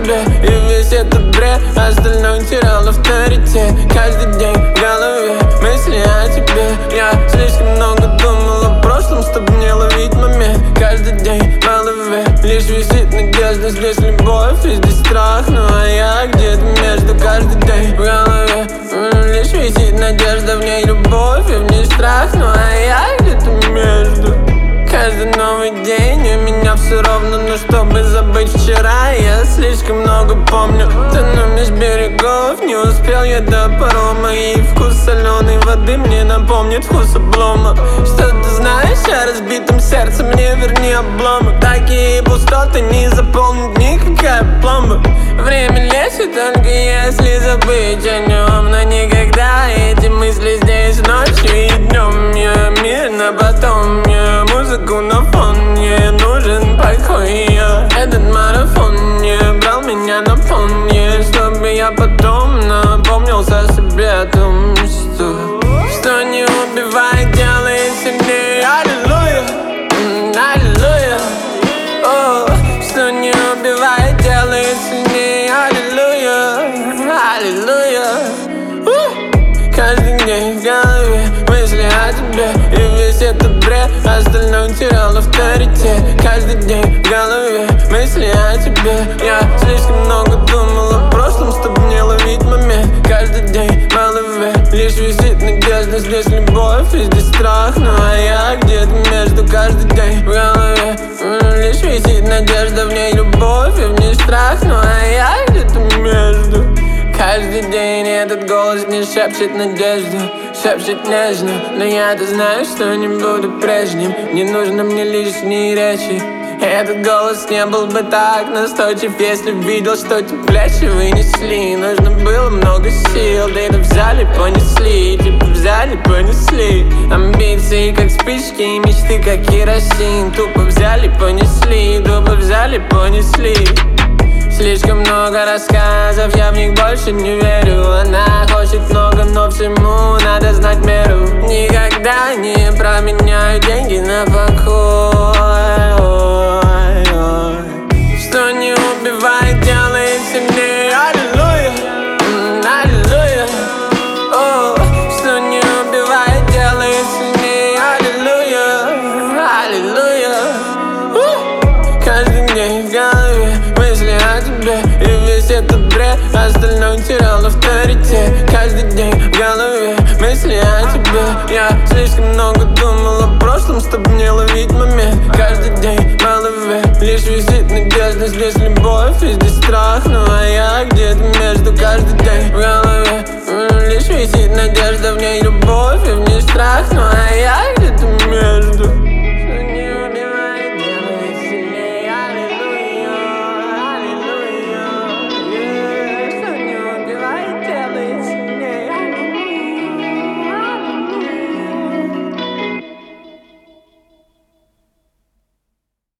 тебе и весь этот бред, остальное терял авторитет. Каждый день в голове мысли о тебе. Я слишком много думал о прошлом, чтобы не ловить момент. Каждый день в голове лишь висит надежда. Здесь любовь и здесь страх, ну а я где-то между. Каждый день в голове лишь висит надежда. В ней любовь и в ней страх, ну а я где-то между. Каждый новый день у меня все ровно, но чтобы забыть вчера, я слишком много помню. Тону меж берегов, не успел я до парома, и вкус соленой воды мне напомнит вкус облома. Что ты знаешь о разбитом сердце, мне верни обломы. Такие пустоты не заполнит никакая пломба. Время лечит только если забыть о нем, но никогда эти мысли здесь ночью и днем. Я мирно потом, мне музыку на фон, мне нужен покой. Этот марафон не брал меня на фон, чтобы я потом напомнился себе о том, что не убивает, делает сильнее. Аллилуйя, аллилуйя. Что не убивает, делает сильнее. Аллилуйя, аллилуйя. Каждый день в голове мысли о тебе и весь этот бред, остальное терял авторитет. Каждый день в голове мысли о тебе. Я слишком много думал о прошлом, чтобы не ловить момент. Каждый день в голове лишь висит надежда. Здесь любовь и здесь страх, ну а я где-то между. Каждый день в голове лишь висит надежда. В ней любовь и в ней страх, ну а я где-то между. Каждый день этот голос мне шепчет надежду, шепчет нежно. Но я-то знаю, что не буду прежним. Не нужно мне лишние речи. Этот голос не был бы так настойчив, если б видел, что эти плечи вынесли. Нужно было много сил, да это взяли, понесли. Типа взяли, понесли. Амбиции как спички и мечты как керосин. Тупо взяли, понесли, тупо взяли, понесли. Слишком много рассказов, я в них больше не верю. Она хочет много, но всему надо знать меру. Никогда не променяю деньги на покой. Что не убивает, делает сильнее. Аллилуйя, аллилуйя. Что не убивает, делает сильнее. Аллилуйя, аллилуйя. Каждый день в голове мысли о тебе и весь этот бред, остальное терял авторитет. Каждый день в голове мысли о тебе. Я слишком много думал о прошлом, чтобы не ловить момент. Каждый день в голове лишь висит надежда. Здесь любовь и здесь страх, ну а я где-то между. Каждый день в голове лишь висит надежда. В ней любовь и в ней страх, ну а я где-то между.